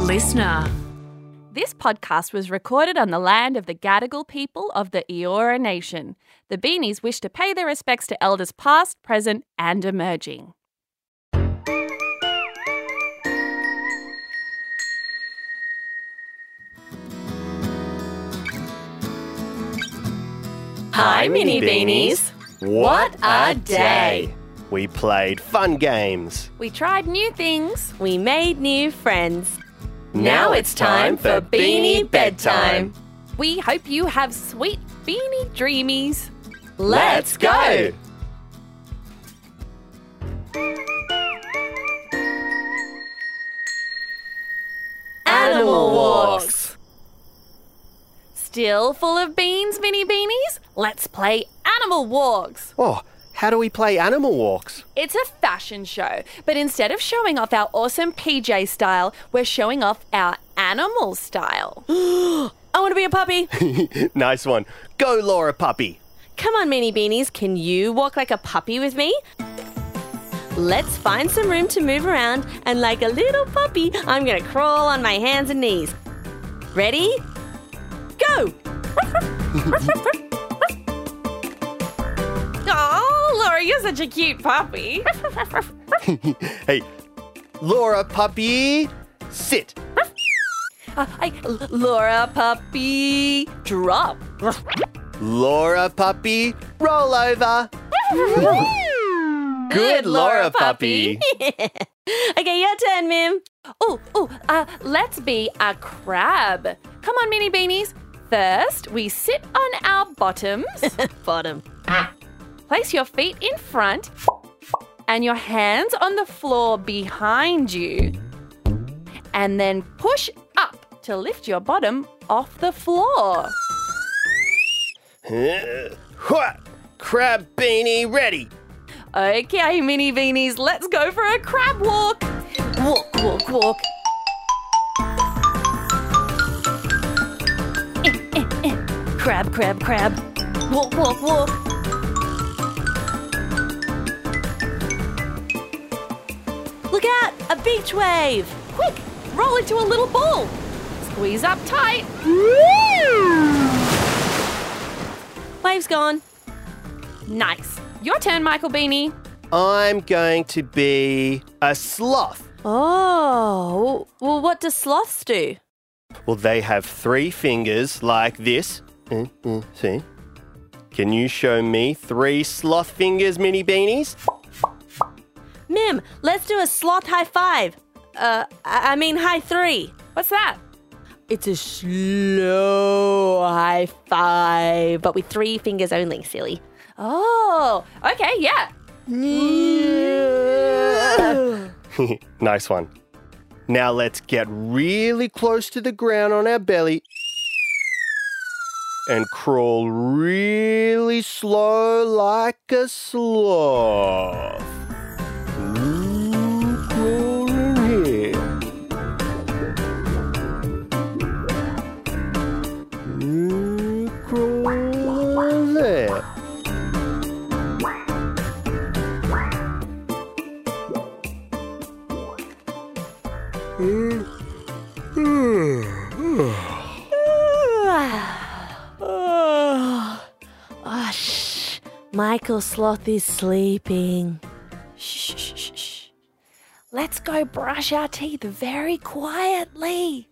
Listener. This podcast was recorded on the land of the Gadigal people of the Eora Nation. The Beanies wish to pay their respects to elders past, present and emerging. Hi, Mini Beanies. What a day. We played fun games. We tried new things. We made new friends. Now it's time for Beanie Bedtime. We hope you have sweet beanie dreamies. Let's go. Animal walks. Still full of beans, Mini Beanies? Let's play animal walks. Oh, how do we play animal walks? It's a fashion show, but instead of showing off our awesome PJ style, we're showing off our animal style. I want to be a puppy. Nice one. Go, Laura Puppy. Come on, Mini Beanies. Can you walk like a puppy with me? Let's find some room to move around, and like a little puppy, I'm going to crawl on my hands and knees. Ready? Go! Oh, Laura, you're such a cute puppy. Hey, Laura Puppy, sit. Laura Puppy, drop. Laura Puppy, roll over. Good, Laura Puppy. Okay, your turn, Mim. Let's be a crab. Come on, Mini Beanies. First, we sit on our bottoms. Bottom. Place your feet in front and your hands on the floor behind you. And then push up to lift your bottom off the floor. Crab beanie ready. Okay, Mini Beanies, let's go for a crab walk. Walk, walk, walk. Crab, crab, crab. Walk, walk, walk. Look out! A beach wave! Quick, roll into a little ball. Squeeze up tight. Wave's gone. Nice. Your turn, Michael Beanie. I'm going to be a sloth. Oh, well, what do sloths do? Well, they have 3 fingers like this. See? Can you show me 3 sloth fingers, Mini Beanies? Mim, let's do a sloth high five. High 3. What's that? It's a slow high five, but with 3 fingers only, silly. Oh, okay, yeah. Nice one. Now let's get really close to the ground on our belly and crawl really slow like a sloth. Crawl in here. Crawl there. Shh. Michael Sloth is sleeping. Shh, shh, shh, shh. Let's go brush our teeth very quietly.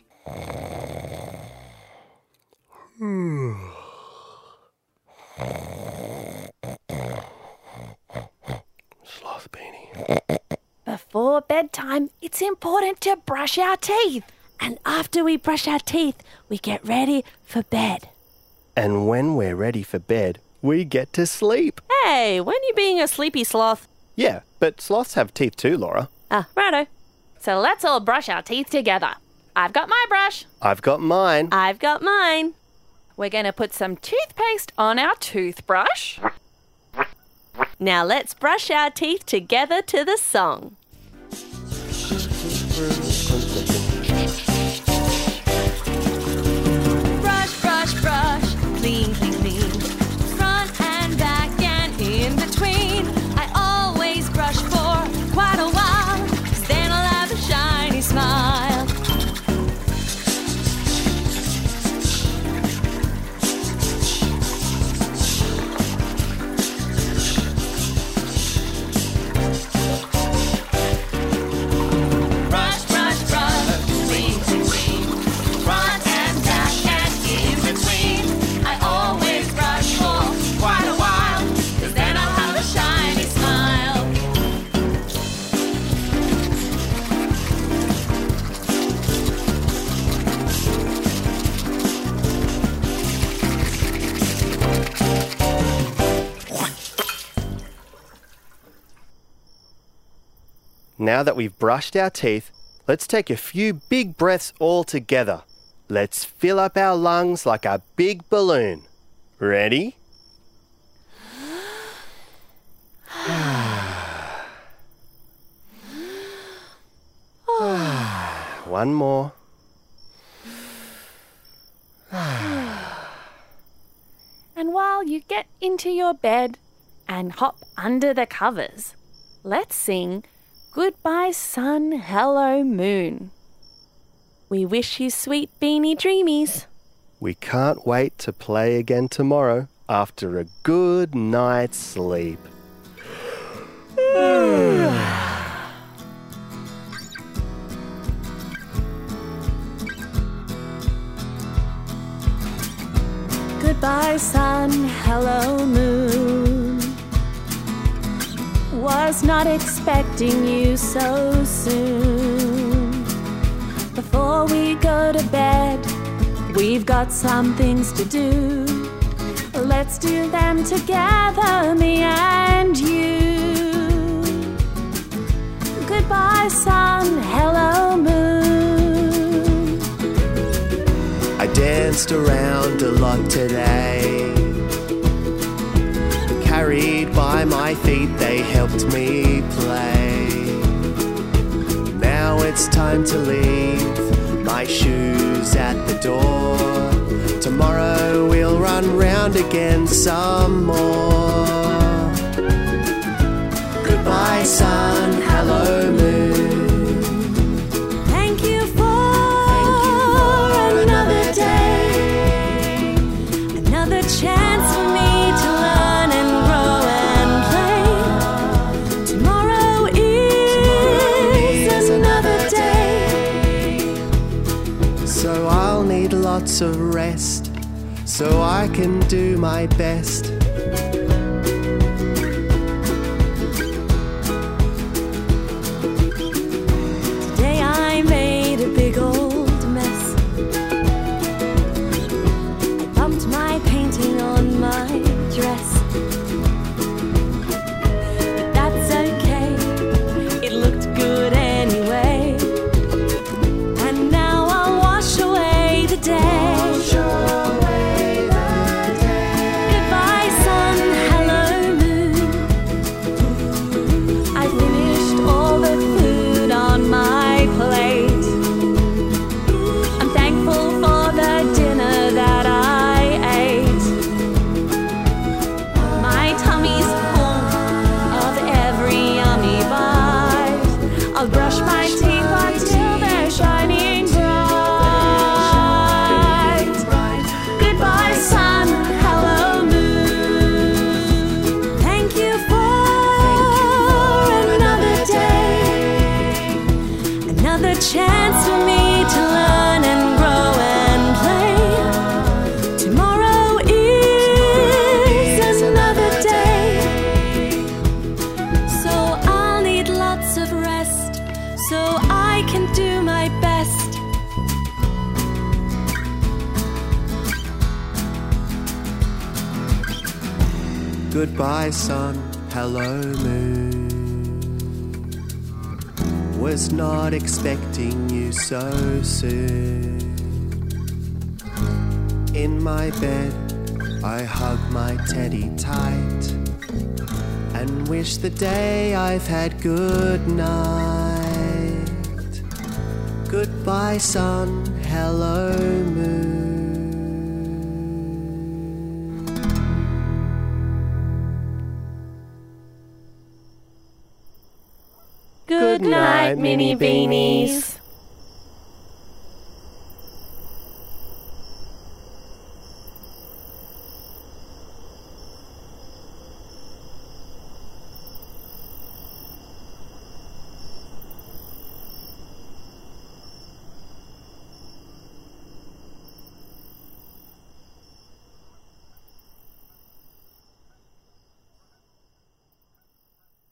Sloth Beanie. Before bedtime, it's important to brush our teeth. And after we brush our teeth, we get ready for bed. And when we're ready for bed, we get to sleep. Hey, when you being a sleepy sloth? Yeah, but sloths have teeth too, Laura. Ah, righto. So let's all brush our teeth together. I've got my brush. I've got mine. I've got mine. We're going to put some toothpaste on our toothbrush. Now let's brush our teeth together to the song. Brush, brush, brush, clean, clean, clean. Front and back and in between. I always brush for quite a while, 'cause then I'll have a shiny smile. Now that we've brushed our teeth, let's take a few big breaths all together. Let's fill up our lungs like a big balloon. Ready? One more. And while you get into your bed and hop under the covers, let's sing Goodbye Sun, Hello Moon. We wish you sweet beanie dreamies. We can't wait to play again tomorrow after a good night's sleep. Goodbye sun, hello moon. Was not expecting you so soon. Before we go to bed, we've got some things to do. Let's do them together, me and you. Goodbye sun, hello moon. I danced around a lot today. Carried by my feet, they helped me play. Now it's time to leave my shoes at the door. Tomorrow we'll run round again some more. Goodbye sun, hello moon. Thank you for another day. Another chance for me to learn and grow and play. Tomorrow is another day. So I'll need lots of rest so I can do my best. Today I made a big old mess. I bumped my painting on my dress. But that's okay, it looked good anyway. And now I'll wash away the day. Goodbye sun, hello moon. I finished all the food on my plate. I'm thankful for the dinner that I ate. My tummy's full of every yummy bite. I'll brush my teeth until they're shining bright. Goodbye sun, hello moon. Thank you for another day. Another chance for me to learn and grow and play. Tomorrow is another day. So I'll need lots of rest so I can do my best. Goodbye sun, hello moon. Was not expecting you so soon. In my bed, I hug my teddy tight and wish the day I've had good night. Goodbye sun, hello moon. Good night, mini beanies.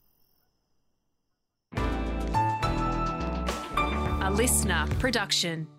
A listener production.